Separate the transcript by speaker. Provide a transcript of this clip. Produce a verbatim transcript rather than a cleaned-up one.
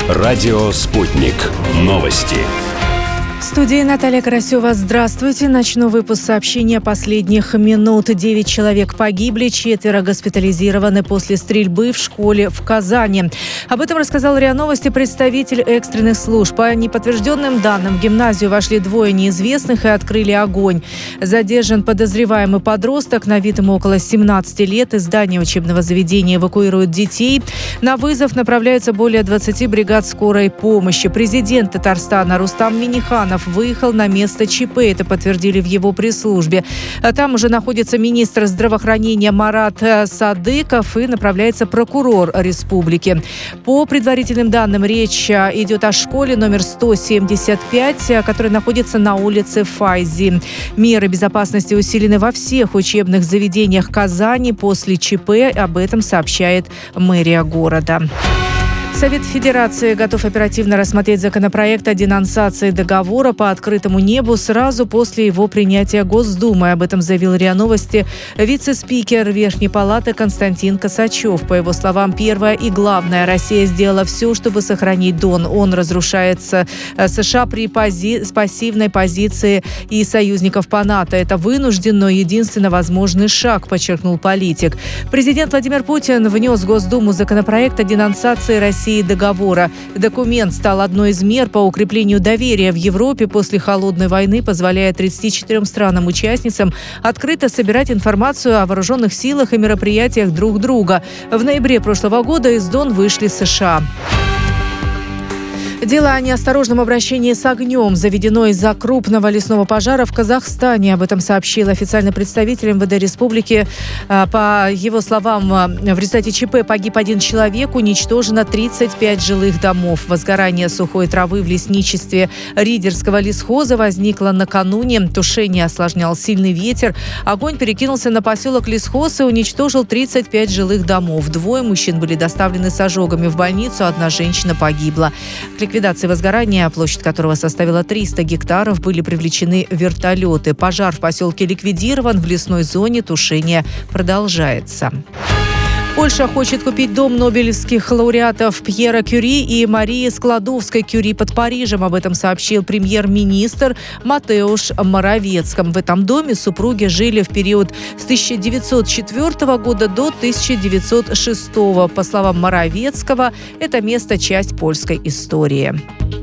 Speaker 1: Радио «Спутник». Новости.
Speaker 2: В студии Наталья Карасева. Здравствуйте. Начну выпуск сообщения последних минут. Девять человек погибли, четверо госпитализированы после стрельбы в школе в Казани. Об этом рассказал РИА Новости представитель экстренных служб. По неподтвержденным данным, в гимназию вошли двое неизвестных и открыли огонь. Задержан подозреваемый подросток. На вид ему около семнадцати лет. Из здания учебного заведения эвакуируют детей. На вызов направляются более двадцати бригад скорой помощи. Президент Татарстана Рустам Минниханов выехал на место ЧП. Это подтвердили в его пресс-службе. Там уже находится министр здравоохранения Марат Садыков и направляется прокурор республики. По предварительным данным, речь идет о школе номер сто семьдесят пять, которая находится на улице Файзи. Меры безопасности усилены во всех учебных заведениях Казани после ЧП. Об этом сообщает мэрия города. Совет Федерации готов оперативно рассмотреть законопроект о денонсации договора по открытому небу сразу после его принятия Госдумой. Об этом заявил РИА Новости вице-спикер Верхней Палаты Константин Косачев. По его словам, первое и главное, Россия сделала все, чтобы сохранить Дон. Он разрушается США при пози... пассивной позиции и союзников по НАТО. Это вынужден, но единственно возможный шаг, подчеркнул политик. Президент Владимир Путин внес в Госдуму законопроект о денонсации России договора. Документ стал одной из мер по укреплению доверия в Европе после холодной войны, позволяя тридцати четырем странам-участницам открыто собирать информацию о вооруженных силах и мероприятиях друг друга. В ноябре прошлого года из Дон вышли США. Дело о неосторожном обращении с огнем заведено из-за крупного лесного пожара в Казахстане. Об этом сообщил официальный представитель эм вэ дэ республики. По его словам, в результате ЧП погиб один человек, уничтожено тридцать пять жилых домов. Возгорание сухой травы в лесничестве Ридерского лесхоза возникло накануне. Тушение осложнял сильный ветер. Огонь перекинулся на поселок Лесхоз и уничтожил тридцать пять жилых домов. Двое мужчин были доставлены с ожогами в больницу, одна женщина погибла. К ликвидации возгорания, площадь которого составила триста гектаров, были привлечены вертолеты. Пожар в поселке ликвидирован. В лесной зоне тушение продолжается. Польша хочет купить дом нобелевских лауреатов Пьера Кюри и Марии Складовской-Кюри под Парижем. Об этом сообщил премьер-министр Матеуш Моровецкий. В этом доме супруги жили в период с тысяча девятьсот четвёртого года до тысяча девятьсот шестого. По словам Моровецкого, это место – часть польской истории.